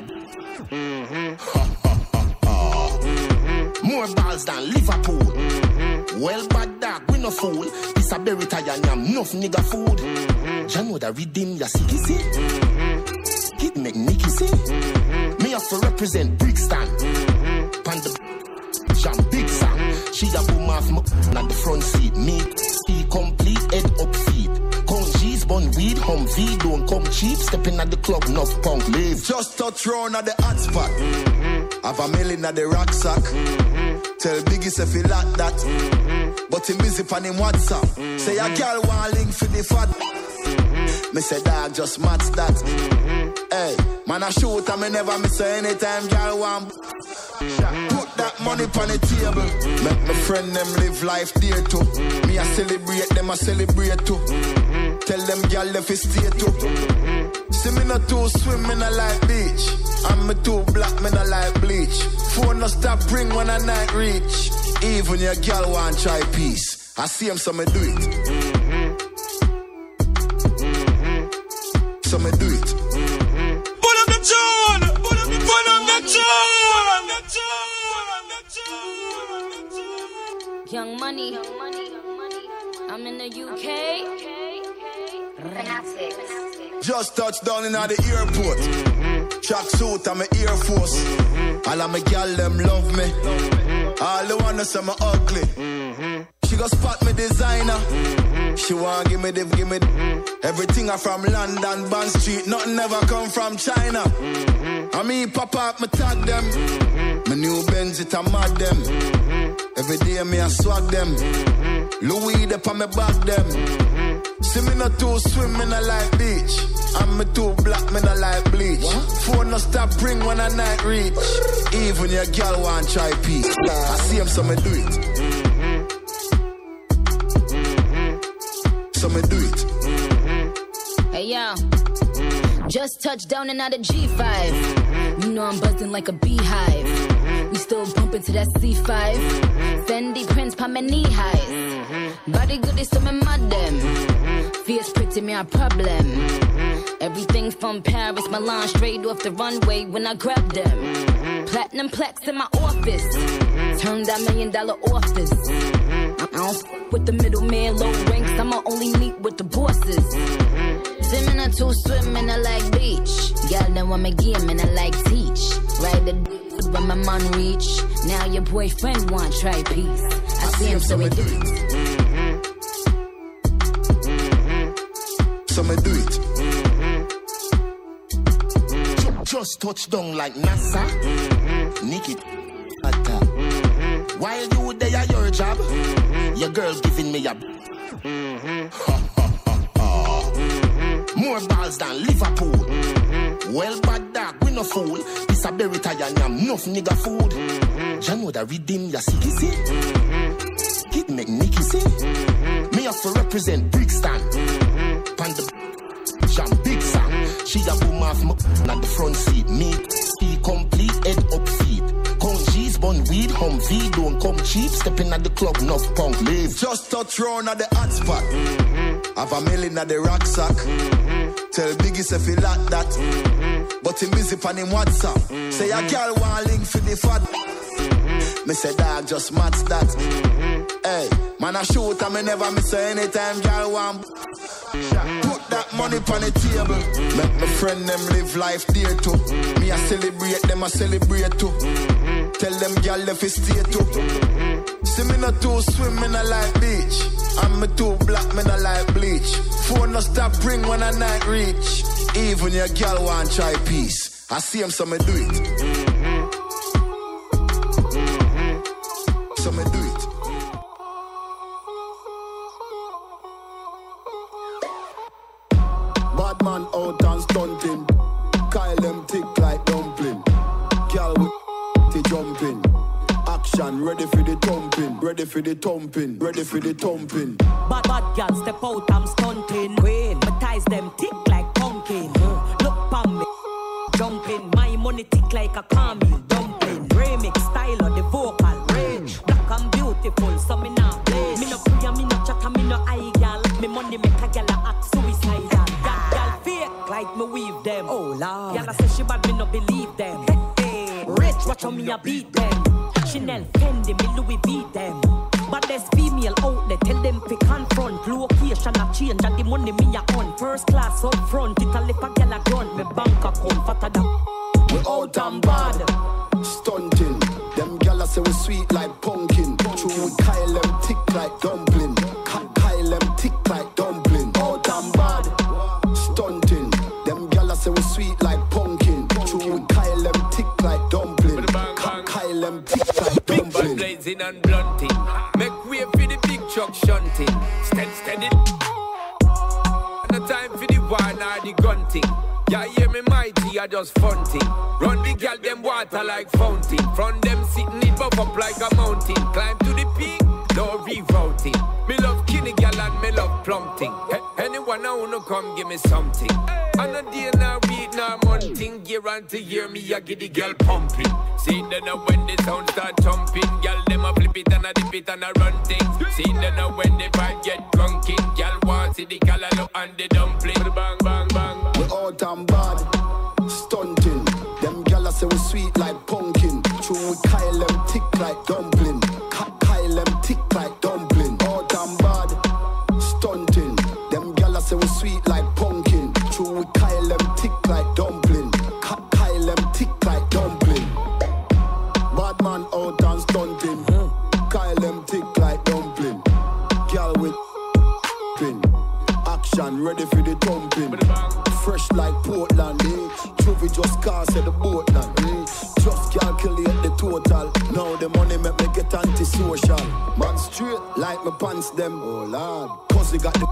S: More balls than Liverpool. Well, bad dog, we no fool. This a berry tie and yam, enough nigga food. You know that redeem ya see, see? It make Nicky see. Me have to represent Brixton. Pan the jam big song. She a boom off me on the front seat. Me, see complete head up feet. Come G's G's, bun weed, hum V, don't come cheap. Stepping at the club, enough punk leave. Just touch round at the hot spot. Mm-hmm. Have a million at the rucksack. Mm-hmm. Tell Biggie say fi like that. Mm-hmm. But him busy on him WhatsApp. Mm-hmm. Say a girl want link for the fat. Mm-hmm. Me say dog just match that. Mm-hmm. Hey, man I shoot and me never miss her anytime girl want. Put that money on the table. Make my friend them live life dear too. Me I celebrate them, I celebrate too. Tell them girl if it's stay too. See me not too swim, me not like beach. And me too black, me not like bleach. Phone no stop ring when I night reach. Even your girl want try peace. I see him so me do it. So me do it.
G: Pull up the tune. Pull up the tune.
N: Young money, I'm in the U K.
S: Just touched down in the airport. Mm-hmm. Track suit and my Air Force. Mm-hmm. All of my gal them love me. Mm-hmm. All the wanna say me ugly. Mm-hmm. She go spot me designer. Mm-hmm. She want give me the give me the. Mm-hmm. Everything I from London, Bond Street. Nothing ever come from China. Mm-hmm. I mean pop up, me tag them. Mm-hmm. My new Benz it a mad them. Mm-hmm. Every day me I swag them. Mm-hmm. Louis up on me back them. Mm-hmm. See me not too swim, me not like beach. And me too black, me not like bleach. What? Phone no stop ring when I night reach. Even your girl want try peace. I see him so me do it. Mm-hmm. Mm-hmm. So me do it.
N: Mm-hmm. Hey yo, mm-hmm. Just touched down and out of G five. Mm-hmm. You know I'm buzzing like a beehive. Mm-hmm. We still bumping to that C five. Mm-hmm. Fendi prints pa my knee highs. Mm-hmm. Body good is to me mad them. Mm-hmm. Fierce pretty me a problem. Mm-hmm. Everything from Paris, Milan, straight off the runway when I grab them. Mm-hmm. Platinum plex in my office. Mm-hmm. Turn that million dollar office. Mm-hmm. I don't f with the middleman, low ranks. I'ma only meet with the bosses. Mm-hmm. Swimming or two swimming, I like beach. Y'all know I'm a game and I like teach. Ride the d when my man reach. Now your boyfriend want try peace. I, I see him so he do it.
S: Mm-hmm. Mm-hmm. So me do it. Mm-hmm. Just touch down like NASA. Mm-hmm. Nikki. Mm-hmm. While you there at your job, mm-hmm. Your girl giving me a. Mm-hmm. Ha ha ha ha. Mm-hmm. More balls than Liverpool. Mm-hmm. Well, bad dog, we no fool. This a berry tie and yam, enough nigga food. Mm-hmm. You know that redeem your sicky see. Mm-hmm. It make Nicky see. Mm-hmm. Me have to represent Brixton. Mm-hmm. Pan the jam big song. Mm-hmm. She a boom off my at the front seat. Me, he complete head up feet. Count G's, bun weed, hum V, don't come cheap. Stepping at the club, enough punk leave. Just touch round at the hot spot. Mm-hmm. Have a million at the rucksack. Mm-hmm. Tell Biggie say fi like that. Mm-hmm. But him busy on him WhatsApp. Mm-hmm. Say a girl want link for the fat. Mm-hmm. Me say dog just match that. Mm-hmm. Hey, man I shoot and me never miss her anytime girl want. Mm-hmm. Put that money on the table. Mm-hmm. Make my friend them live life dear too. Mm-hmm. Me I celebrate them, I celebrate too. Mm-hmm. Tell them girl if it's stay too. Mm-hmm. See me not too swim, me not like beach. And me too black, me not like bleach. Phone no stop ring when I night reach. Even your girl want try peace. I see him so me do it. Mm-hmm. Mm-hmm. So me do it. Bad man out and stunting. Kyle them tick like dumpling. Girl with the jumping. Action ready for the thumping. Ready for the thumping. Ready for the thumping.
T: Bad bad girl step out, I'm stunting. Queen, my ties them tick like pumpkin. Uh, look pon me, jumping. My money tick like a caramel dumpling. Remix style of the vocal range. Black and beautiful, so me not play. Me no pray, me no chat, me no eye girl. Me money make a girl act suicidal. That girl fake like me weave them. Oh lord, girl say she bad, me no believe them. Hey, hey. Rich, watch how me a beat them. Chanel, Fendi, me Louis V them. But there's female out there, tell them to confront. Location a change and the money me a on. First class up front, it a lip a gyal a grunt. Me bank account fatter than we out and bad.
S: Stunting, them gyal say we sweet like pumpkin. True, we Kyle them tick like dumpling. Kyle them tick like dumpling. Out and bad.
U: are just fun thing. Run the gal them water like fountain. From them sitting it buff up like a mountain. Climb to the peak, no rerouting. Me love kinny gal and me love plumping. Hey, anyone I wanna come give me something. On a day now week now month thing. Year on to year me I get the girl pumping. See then now when the sound start jumping, gal them a flip it and a dip it and a run things. See then now when the vibe get drunken, gal want see the callaloo and the dumpling. Bang bang bang.
S: We all damn bad, stunting. Them gal say we sweet like pumpkin. True we Kyle them tick like dumpling. Ka- Kyle them tick like dumpling. All damn bad, stunting. Them gal say we sweet like pumpkin. True we Kyle them tick like dumpling. Ka- Kyle them tick like dumpling. Bad man out and stunting. Kyle them tick like dumpling. Gal with pin. Action ready for the thumping. Fresh like Portland, eh? Trophy just cast at the boatland, eh? Just calculate the total. Now the money make me get antisocial. Man straight like my pants them, oh lord. Cause they got the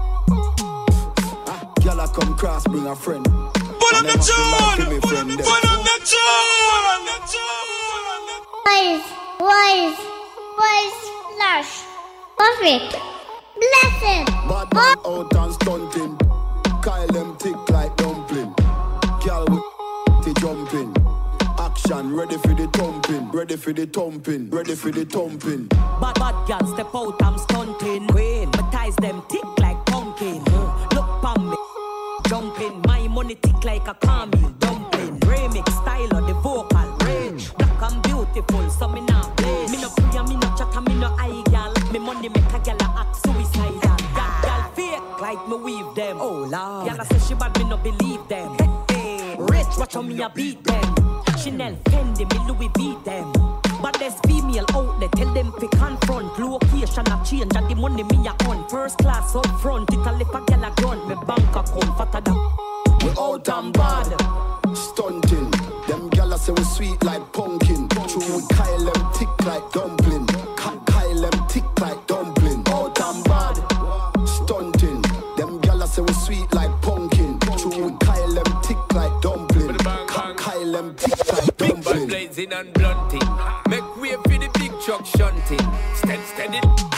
S: ah, girl I come cross, bring a friend.
G: Pull up the tune! Pull up the tune!
E: Boys, boys, boys, flash. Perfect. Blessed.
S: Bad man out and stunting. Kyle them tick like dumpling. Girl with the jumping. Action ready for the thumping. Ready for the thumping. Ready for the thumping.
T: Bad bad girl step out, I'm stunting. Queen, my ties them tick like pumpkin. Uh, look pon me, jumping. My money tick like a caramel dumpling. Remix style of the vocal range. Black and beautiful, so me not play. Me no pray, me no chat, me no eye gal. Me money make a gal act suicidal. Gal, gal fake like me weave them. Oh lord, gal say she bad, me no believe them. Hey, hey. Rich, watch how me a beat them. Chanel, Fendi, me Louis V them. But there's female out there, tell them to confront. Location a change and the money me a on. First class up front, it a lip a gal a grunt. Me bank account fatter than
S: we out and bad, stunting. Them gala say we sweet like pumpkin. True we Kyle them tick like dumpling. Ka- Kyle them tick like dumpling. Out and bad, stunting. Them gala say we sweet like pumpkin. True we Kyle them tick like dumpling. Ka- Kyle them tick like dumpling.
U: Blazing and blunting. Make way for the big truck shunting. Steady, steady.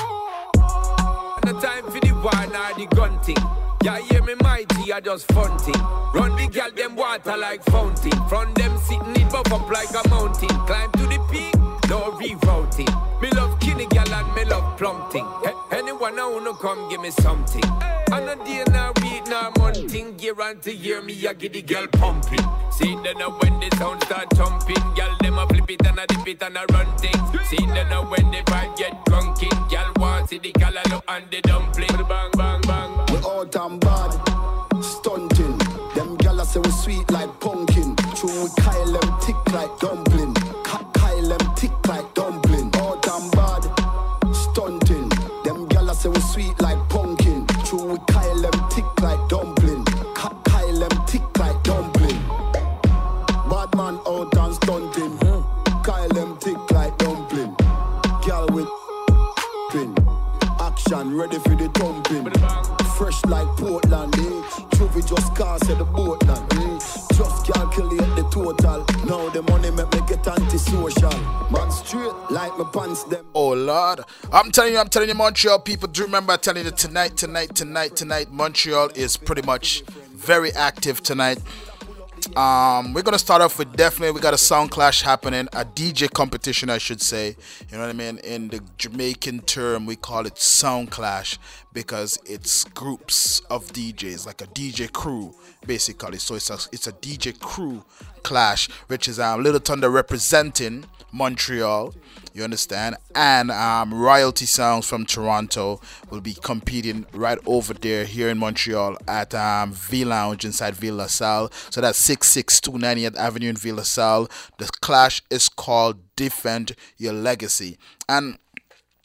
U: No time for the wine or the gun thing. Yeah, hear me mighty, I just fun thing. Run the gal them water like fountain. From them sitting it buff up like a mountain. Climb to the peak, no rerouting. Me love kinny gal and me love plumping. Hey, anyone I wanna come give me something. On a day now week now month thing. Year on to year me I get the gal pumping. See then now when the sound start jumping, gal them a flip it and a dip it and a run things. See then now when the vibe get drunken, gal want see the callaloo and the dumpling. Bang bang bang.
S: We out and bad, stunting. Them gala say we sweet like pumpkin. True we Kyle them tick like dumpling. Ka- Kyle them tick like dumpling. Out and bad, stunting. Them gala say we sweet like pumpkin. True we Kyle them tick like dumpling. Ka- Kyle them tick like dumpling. Bad man out and stunting. Kyle them tick like dumpling. Girl with pin. Action ready for the thumping. Fresh like Portland, eh? Trophy just cast at the boatland, eh? Just calculate the total. Now the money make me get antisocial. Man straight like my pants them.
B: Oh Lord, I'm telling you, I'm telling you, Montreal people, do remember I'm telling you tonight, tonight, tonight, tonight, Montreal is pretty much very active tonight. Um, we're gonna start off with definitely we got a sound clash happening, a D J competition, I should say. You know what I mean? In the Jamaican term, we call it sound clash because it's groups of D Js, like a D J crew, basically. So it's a it's a D J crew clash, which is um, Little Thunder representing Montreal. You understand? And um, Royalty Sounds from Toronto will be competing right over there here in Montreal at um, V Lounge inside Ville La Salle. So that's six six two ninetieth Avenue in Ville La Salle. The clash is called Defend Your Legacy. And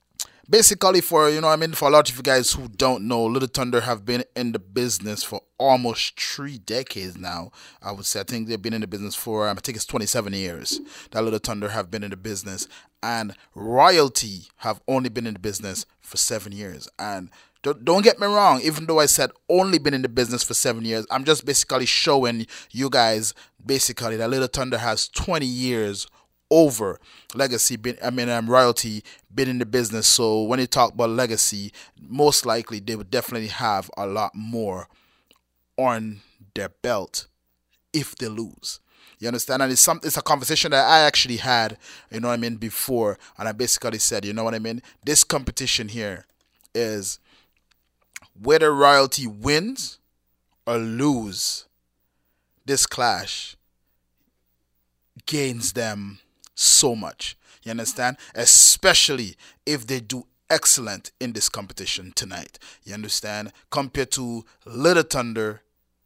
B: basically, for you know, what I mean, for a lot of you guys who don't know, Little Thunder have been in the business for almost three decades now. I would say I think they've been in the business for um, I think it's twenty-seven years that Little Thunder have been in the business, and Royalty have only been in the business for seven years. And don't, don't get me wrong, even though I said only been in the business for seven years, I'm just basically showing you guys basically that Little Thunder has twenty years over legacy. Been, I mean, um, Royalty been in the business. So when you talk about legacy, most likely they would definitely have a lot more on their belt if they lose. You understand? And it's some it's a conversation that I actually had, you know what I mean, before, and I basically said, you know what I mean, this competition here is whether Royalty wins or lose, this clash gains them so much. You understand? Especially if they do excellent in this competition tonight. You understand? Compared to Little Thunder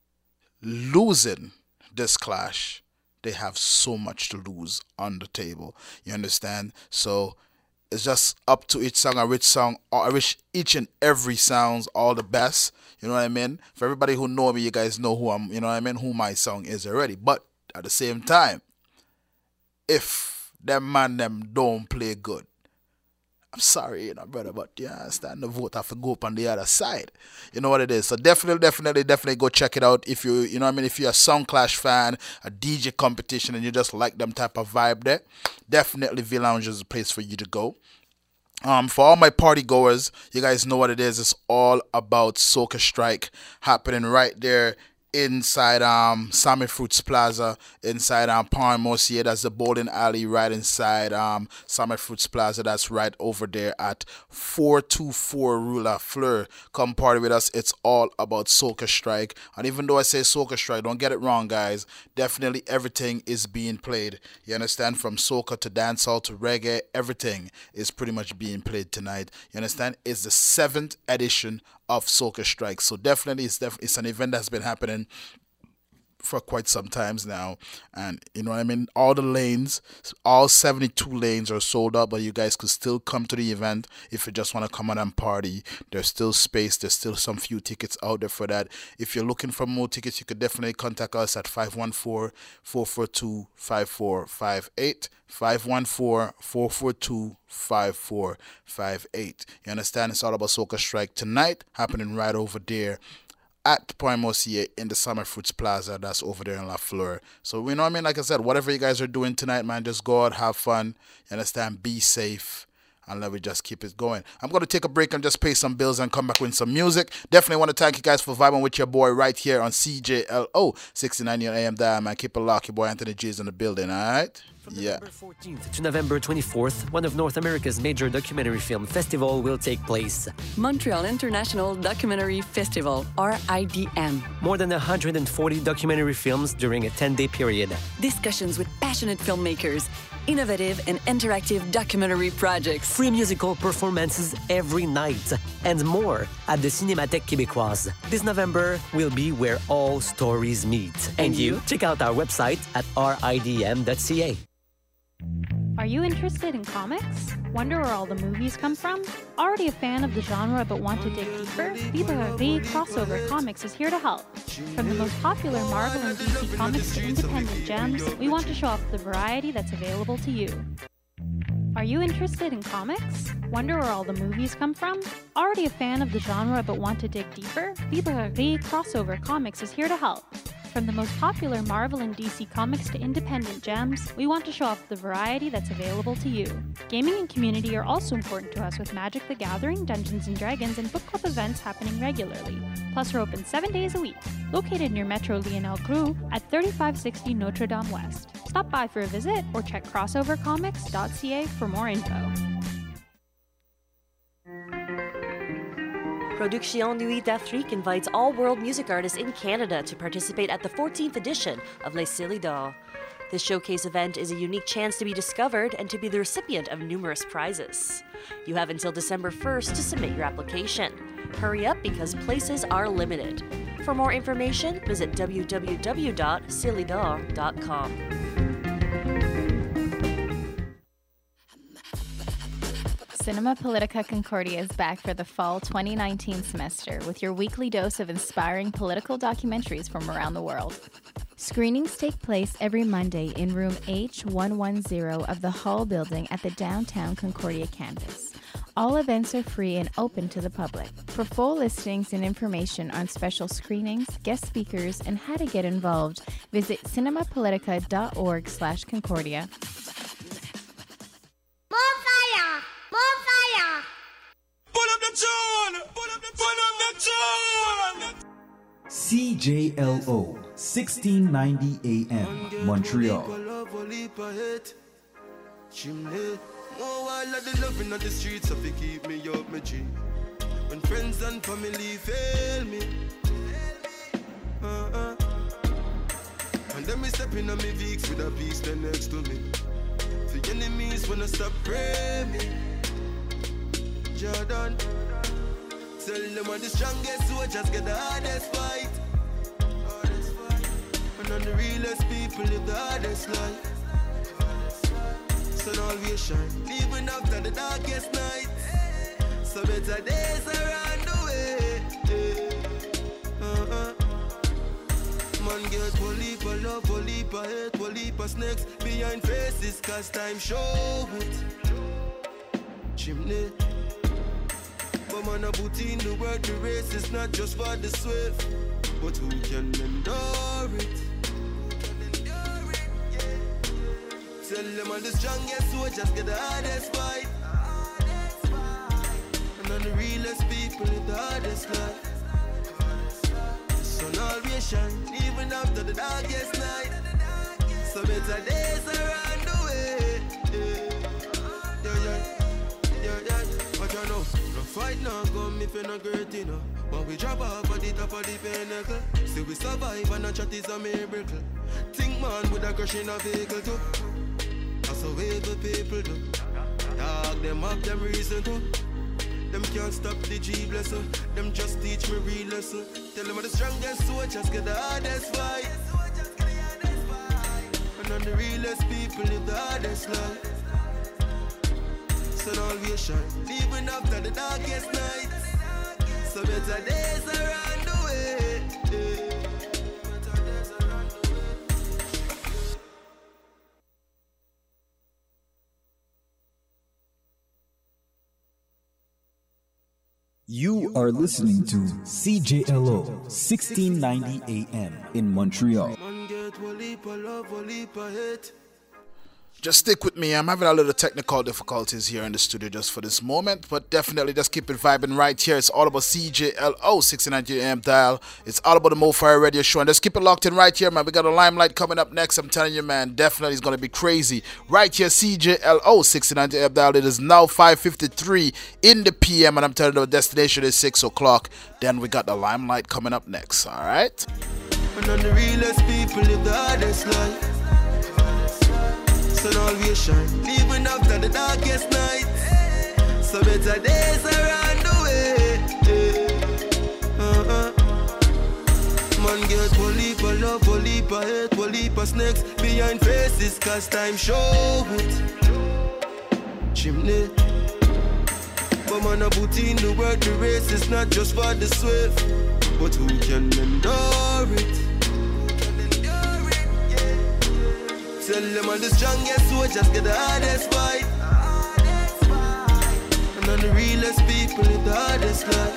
B: losing this clash, they have so much to lose on the table. You understand? So it's just up to each song. I wish song, I wish each and every sounds all the best. You know what I mean? For everybody who know me, you guys know who I'm. You know what I mean? Who my song is already. But at the same time, if them man them don't play good, I'm sorry, you know, brother, but you understand, the vote have to go up on the other side. You know what it is. So definitely, definitely, definitely go check it out. If you, you know what I mean, if you're a Sound Clash fan, a D J competition, and you just like them type of vibe there, definitely V Lounge is a place for you to go. Um, for all my party goers, you guys know what it is. It's all about Soca Strike happening right there inside um Sammy Fruits Plaza, inside um Point Mosier. That's the bowling alley right inside um Sammy Fruits Plaza. That's right over there at four two four Rue La Fleur. Come party with us. It's all about Soca Strike. And even though I say Soca Strike, don't get it wrong, guys. Definitely everything is being played. You understand? From soca to dancehall to reggae, everything is pretty much being played tonight. You understand? It's the seventh edition of Soca Strike. So definitely it's def- it's an event that's been happening for quite some times now, and you know what I mean, all the lanes, all seventy-two lanes are sold out, but you guys could still come to the event if you just want to come out and party. There's still space, there's still some few tickets out there for that. If you're looking for more tickets, you could definitely contact us at five one four, four four two, five four five eight, five one four, four four two, five four five eight. You understand? It's all about Soca Strike tonight, happening right over there at Point Mosier in the Summer Fruits Plaza. That's over there in La Fleur. So, you know what I mean? Like I said, whatever you guys are doing tonight, man, just go out, have fun. You understand? Be safe. And let me just keep it going. I'm going to take a break and just pay some bills and come back with some music. Definitely want to thank you guys for vibing with your boy right here on C J L O sixty-nine A M Dial, man. Keep it locked. Your boy Anthony G is in the building, all right?
J: From
B: yeah.
J: November fourteenth to November twenty-fourth, one of North America's major documentary film festival will take place.
K: Montreal International Documentary Festival, or I D M.
J: More than one hundred forty documentary films during a ten-day period.
K: Discussions with passionate filmmakers, innovative and interactive documentary projects.
J: Free musical performances every night, and more at the Cinémathèque Québécoise. This November will be where all stories meet. And you? Check out our website at r i d m dot c a.
Q: Are you interested in comics? Wonder where all the movies come from? Already a fan of the genre but want to dig deeper? Librairie Crossover Comics is here to help. From the most popular Marvel and D C comics to independent gems, we want to show off the variety that's available to you. Are you interested in comics? Wonder where all the movies come from? Already a fan of the genre but want to dig deeper? Librairie Crossover Comics is here to help. From the most popular Marvel and D C comics to independent gems, we want to show off the variety that's available to you. Gaming and community are also important to us with Magic the Gathering, Dungeons and Dragons, and book club events happening regularly. Plus, we're open seven days a week. Located near Metro Lionel Groux at thirty-five sixty Notre Dame West. Stop by for a visit or check crossover comics dot c a for more info.
I: Production Nuit d'Afrique invites all world music artists in Canada to participate at the fourteenth edition of Les Célides d'Or. This showcase event is a unique chance to be discovered and to be the recipient of numerous prizes. You have until December first to submit your application. Hurry up because places are limited. For more information, visit w w w dot célides d'or dot com.
R: Cinema Politica Concordia is back for the fall twenty nineteen semester with your weekly dose of inspiring political documentaries from around the world. Screenings take place every Monday in room H one ten of the Hall building at the downtown Concordia campus. All events are free and open to the public. For full listings and information on special screenings, guest speakers, and how to get involved, visit cinemapolitica.org slash Concordia.
E: More fire! More fire!
G: Pull up the tune! Pull up the pull up the tune!
H: C J L O sixteen ninety A M Montreal.
S: Oh, I love the loving on the streets, so they keep me up, my G. When friends and family fail me, uh-uh. And then me stepping on me Vicks with a piece there next to me. The enemies wanna stop praying me. Jordan, tell them I'm the strongest soldiers get the hardest fight. And I'm the realest people live the hardest life. Sun always shine, even after the darkest night. So better days are on the way. Uh-uh. Man get polipa love, polipa hate, polipa snakes behind faces, cause time show it. Chimney. But man a put in the work, the race is not just for the swift, but who can endure it? Tell them I'm the strongest soldiers get the hardest fight. And I'm the realest people with the hardest life. Sun always shine, even after the darkest night. So better days are on the way. Yeah, yeah, yeah, yeah. But you know, no fight now come if you're not great, you know. But we drop off at the top of the pinnacle. Still we survive and a chat is a miracle. Think man with a crush in a vehicle too. So evil people do. Dog them up, them reason to. Them can't stop the G blessing. Them just teach me real lesson. Tell them I'm the strongest soldiers get the hardest fight. And I'm the realest people live the hardest life. Sun always shine, even after the darkest night. So better days are on the way. Yeah.
H: You are listening to C J L O sixteen ninety A M in Montreal.
B: Just stick with me. I'm having a little technical difficulties here in the studio just for this moment, but definitely just keep it vibing right here. It's all about C J L O sixteen ninety A M dial. It's all about the Mo Fire Radio Show, and just keep it locked in right here, man. We got a Limelight coming up next. I'm telling you, man, definitely it's going to be crazy. Right here, C J L O sixteen ninety A M dial. It is now five fifty-three in the P M, and I'm telling you, the destination is six o'clock. Then we got the Limelight coming up next, all right?
S: And I'm the realest people live the hardest life. Sun always shine, even after the darkest night. So better days are on the way. Uh-uh. Man get polipa love, polipa hate, polipa snakes behind faces, cause time show it. Chimney. But man a put in the work, the race is not just for the swift, but who can endure it? Tell them I'm the strongest soldiers get the hardest fight. And I'm the realest people with the hardest life.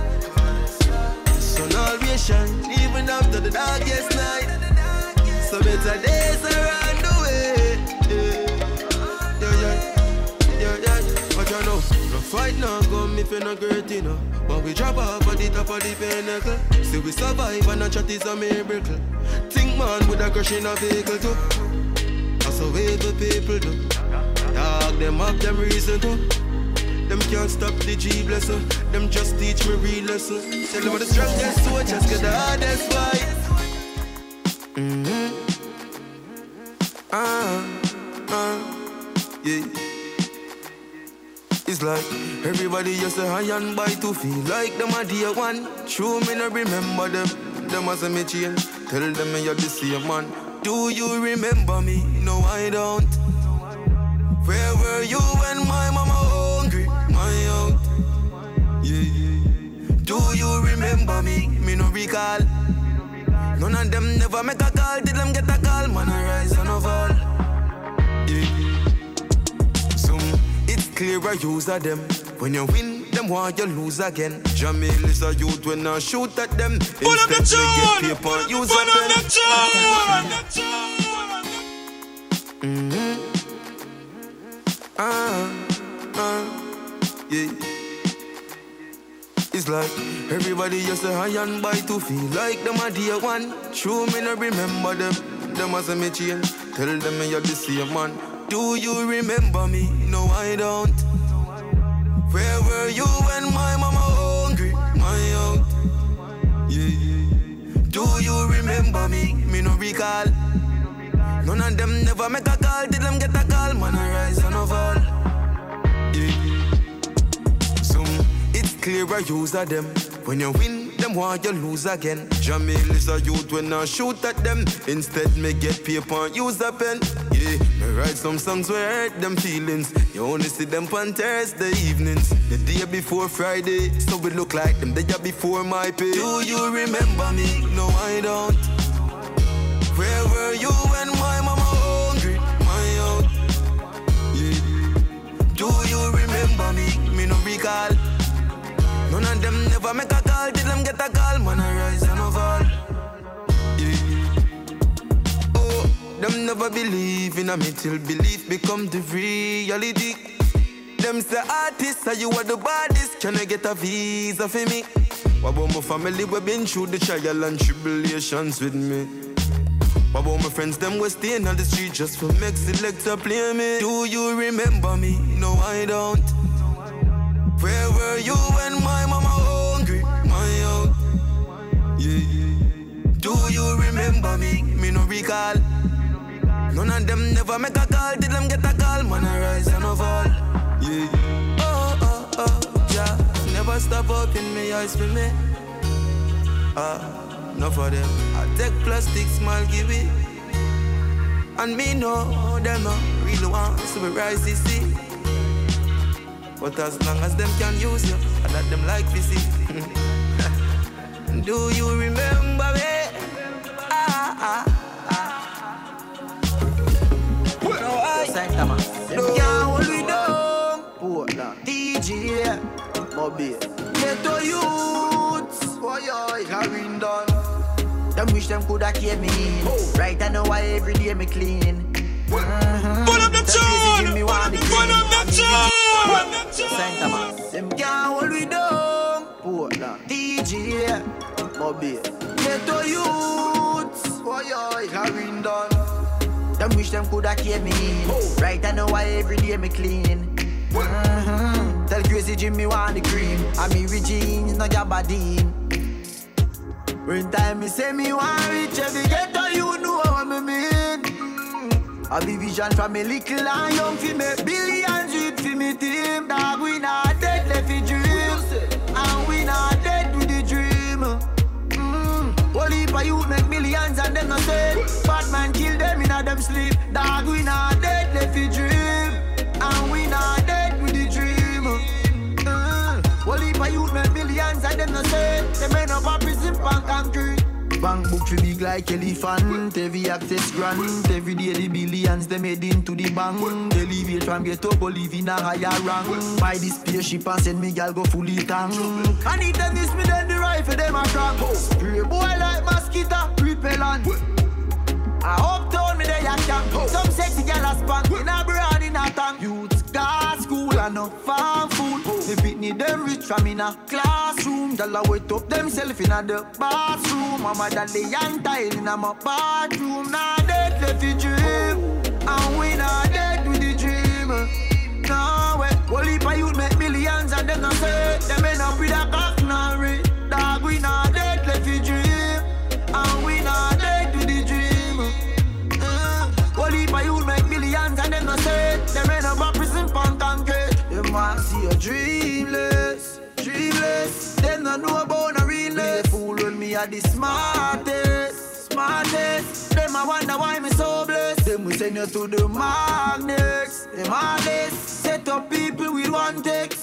S: Sun always shine, even after the darkest night. So better days are on the way. Yeah, yeah, yeah, yeah. But you know, no fight now come if you're not great, you know. But we drop off at the top of the pinnacle. Still we survive and a chat is a miracle. Think man with a crush in a vehicle too. So evil people do. Dog them up, them reason to. Them can't stop the G blessing. Them just teach me real lesson. Tell them I'm the strongest soldiers get the hardest fight. Mm-hmm. Ah, ah, yeah. It's like everybody used to high and by to feel like them a dear one. True me no remember them. Them as a me change. Tell them me you're the same man. Do you remember me? No, I don't. Where were you when my mama hungry? my out. Yeah, yeah. Do you remember me? Me no recall. None of them never make a call. Did them get a call? Man, I rise and I fall. Yeah. Some it's clear I use of them. When you win, them want you lose again. Jamil is a youth when I shoot at them.
G: Pull up the
S: Instead
G: tune.
S: they get paper, use
G: Pull
S: a
G: up
S: pen.
G: the tune.
S: Mm-hmm. Ah, ah, yeah. It's like everybody used to high and buy to feel like them a dear one. True, me no remember them. Them as a me change. Tell them me you're the same man. Do you remember me? No, I don't. Where were you when my mama hungry? My out. Yeah, yeah. Do you remember me? Me no recall. None of them never make a call. Did them get a call? Man, I rise and I fall. Yeah. Some it's clear I use of them. When you win, them want you lose again. Jamil is a youth when I shoot at them. Instead, me get paper and use a pen. Yeah, me write some songs where I hurt them feelings. You only see them on Thursday evenings. The day before Friday, so we look like them the day before my pay. Do you remember me? No, I don't. Where were you when my mama hungry? My out. Yeah. Do you remember me? Me no recall. None of them never make a call. Did them get a call? Man, I rise and I fall. Yeah. Oh, them never believe in a me till belief become the reality. Them say artists, are you are the baddest? Can I get a visa for me? What about my family? We been through the trial and tribulations with me. What about my friends? Them we staying on the street just for make selector play me. Do you remember me? No, I don't. Where were you when my mama hungry? My out. Yeah, yeah. Do you remember me? Me no recall. None of them never make a call. Did them get a call? Man, I rise and I fall. Yeah. Oh, oh, oh, yeah. Never stop up in my eyes for me. Ah, uh, no for them. I take plastic, smile, give it. And me know them no really want to be rise, you see. But as long as them can use you, I let them like this. Do you remember me? Ah, ah, ah. No, I Saint Thomas. Them can't hold me down. Portland, D J, Bobby. Get to youths. Oh, yeah, carrying down. Them wish them coulda kept me in. Right, I know why every day me clean. Mm-hmm.
G: Pull up the tune. Pull up the tune.
S: Saint Thomas. Them can't hold me down. Portland, D J, Bobby. Get to youths. Oh, yeah, carrying down. Them wish them coulda kept me in. Right, I know why every day me clean. Mm-hmm. Tell Crazy Jimmy want the cream. And me with jeans, no Jabadine. When time me say me want rich, every ghetto you know what me mean. Mm. I be vision from me little and young fi make billions with fi me team. Dog we not dead left fi dream, and we not dead with the dream. Mm. Whole heap of youth make millions and them no say. Bad man kill them in a them sleep. Dog we not dead left fi dream, and we not dead with the dream. Whole heap of youth make millions and them no say. Them end up a prison pan concrete. Bank book fi big like elephant. Every access grant. Every day the billions they made into the bank. They leave it from get up or live in a higher rank. Buy this spaceship and send me gal go fully tank. And if them miss me then the rifle them a crank. Spray boy like mosquito repellent. I uptown me they a camp. Some sexy gal a spank. In a brand in a tank. Youths got school and no farm food. They beat me them rich from in a classroom. Gal a wait up themself in a the bathroom. Mama that lay and tile in a my bathroom. Nah dead left the dream, and we not dead with the dream. Nah way. Whole heap of youth make millions and them not say. Them end up with a cocknary. Dog we not dead left the dream, and we not dead with the dream. Whole heap of youth make millions and them no say. Them end up a prison pan concrete. Them want see you dreamless, dreamless. Them no know about no realness. They fool with me at the smartest, smartest. Them a wonder why me so blessed. Them we send you to the magnets, the magnets. Set up people with one text.